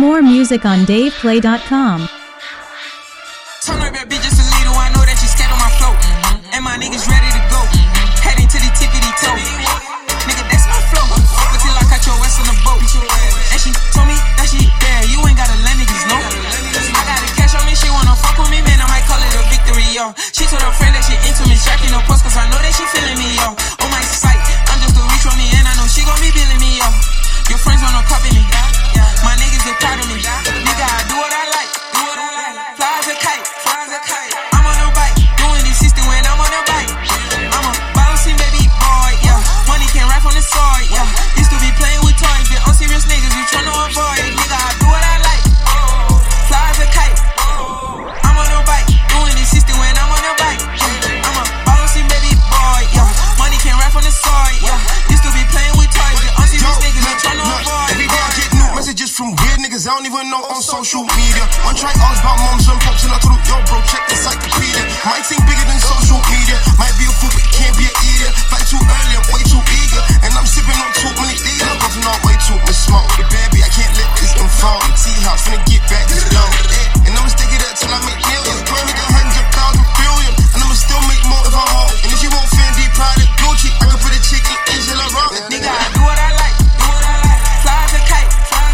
More music on DavePlay.com. Turn up that bitch just a little, I know that she scared on my flow. And my niggas ready to go. Heading to the tippity toe. Nigga, that's my flow. Up until I catch your ass on the boat. And she told me that she bad, you ain't gotta let niggas know. I got the cash on me, she wanna fuck with me, man, I might call it a victory, yo. She told her friend that she into me, strapping no post, cause I know that she feeling me, yo. On my sight, I'm just a reach on me, and I know she gon' be feeling me, yo. Your friends wanna copy me, my niggas, they proud of me. Nigga, I do what I like, fly as a kite, I'm on the bike, doing this system when I'm on the bike. I'm a bouncing baby boy, yeah. Money can't rap on the sword, yeah. Used to be playing with toys, the unserious niggas we tryna avoid. Nigga, I do what I like, fly as a kite, I'm on the bike, doing this system when I'm on the bike. I'm a bouncing baby boy, yeah. Money can't rap on the sword, yeah. Used to be playing with toys, the unserious niggas we tryna avoid. Every day I get new messages from weird niggas I don't even know on social media. One try ask about moms and pops and I told them, yo bro, check the encyclopedia. Might think bigger than social media. Might be a fool but can't be an idiot. Back too early, I'm way too eager. And I'm sipping on too many leaders. I'm puffing on way too much smoke. The baby, I can't let this unfold. Tea house, finna get back this low. And I'ma stick it up till I make millions. Girl, make 100,000 billion. And I'ma still make more if I hold. And if you want Fendi, Prada, Gucci, I can put a chick in Angela Rock. Nigga, I do what I like, fly as a kite,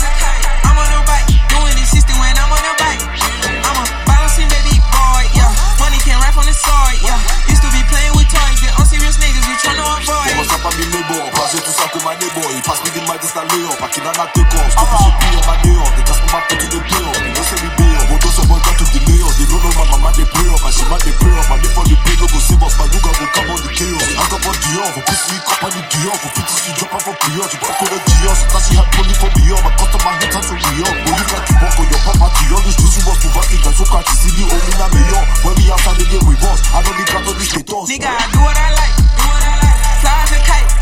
I'm on the bike, doing this system when I'm on the bike. I'm a bouncing baby boy, yeah. Money can't rap on the sword, yeah. Used to be playing with toys, the unserious niggas we tryna avoid. Commence à pas mes neighbors, passer tout ça comme un neighbor. Il passe midi, ma distance Léon, pas qu'il en a deux corps. Stop, j'ai pris en ma néon, des casques pour ma petite de pléon. Nous c'est les béons, mon dos sur mon gars, tout des léons. Des nonos, ma maman des pléons, ma chima des pléons. Ma défense des pléons, go c'est boss, ma nouga, go carbon de chaos. Encore pas Dior, vos petits compagnies Dior. Vos petits si drop avant Dior, j'ai pas couru Dior. C'est pas si hard pour for beyond, my customer hits on to Rio. When you got to walk on your papa to your this you was to back in, so can't see the only na mayor. When we outside the game we boss, I don't need to do this status. Nigga, I do what I like, fly as a kite,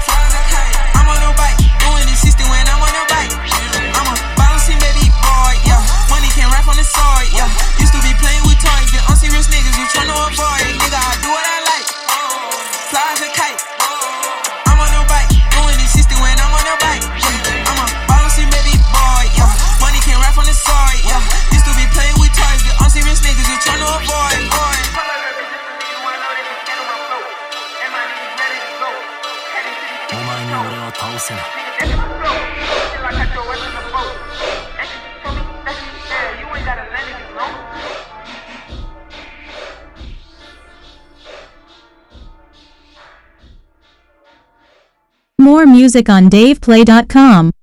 I'm on the bike, doing this system when I'm on the bike. I'm a bouncing baby boy, yeah. Money can't rap on the sword, yeah. Used to be playing with toys, the unserious niggas we tryna avoid. Nigga, I do what I like, fly as a kite, I'm on the bike, doing this system when I'm on the bike. I'm a bouncing baby boy, yeah. Money can't rap on the sword, yeah. Used to be playing with toys, the unserious niggas we tryna avoid, boy. More music on DavePlay.com.